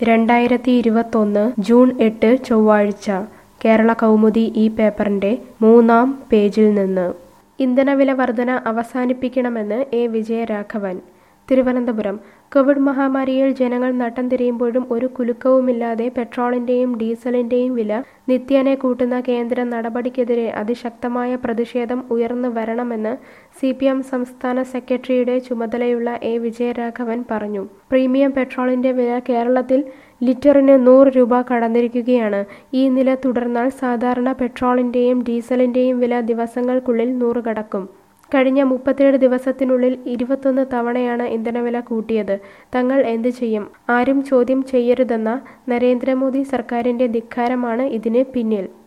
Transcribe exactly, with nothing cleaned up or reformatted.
രണ്ടായിരത്തി ഇരുപത്തൊന്ന് ജൂൺ എട്ട് ചൊവ്വാഴ്ച കേരള കൗമുദി ഈ പേപ്പറിന്റെ മൂന്നാം പേജിൽ നിന്ന് ഇന്ധനവില വർധന അവസാനിപ്പിക്കണമെന്ന് എ വിജയരാഘവൻ. തിരുവനന്തപുരം കോവിഡ് മഹാമാരിയിൽ ജനങ്ങൾ നട്ടം തിരിയുമ്പോഴും ഒരു കുലുക്കവുമില്ലാതെ പെട്രോളിന്റെയും ഡീസലിന്റെയും വില നിത്യേന കൂട്ടുന്ന കേന്ദ്ര നടപടിക്കെതിരെ അതിശക്തമായ പ്രതിഷേധം ഉയർന്നു വരണമെന്ന് സി പി എം സംസ്ഥാന സെക്രട്ടറിയുടെ ചുമതലയുള്ള എ വിജയരാഘവൻ പറഞ്ഞു. പ്രീമിയം പെട്രോളിന്റെ വില കേരളത്തിൽ ലിറ്ററിന് നൂറ് രൂപ കടന്നിരിക്കുകയാണ്. ഈ നില തുടർന്നാൽ സാധാരണ പെട്രോളിന്റെയും ഡീസലിന്റെയും വില ദിവസങ്ങൾക്കുള്ളിൽ നൂറ് കടക്കും. കഴിഞ്ഞ മുപ്പത്തിയേഴ് ദിവസത്തിനുള്ളിൽ ഇരുപത്തൊന്ന് തവണയാണ് ഇന്ധനവില കൂട്ടിയത്. തങ്ങൾ എന്ത് ചെയ്യും? ആരും ചോദ്യം ചെയ്യരുതെന്ന നരേന്ദ്രമോദി സർക്കാരിന്റെ ധിക്കാരമാണ് ഇതിന് പിന്നിൽ.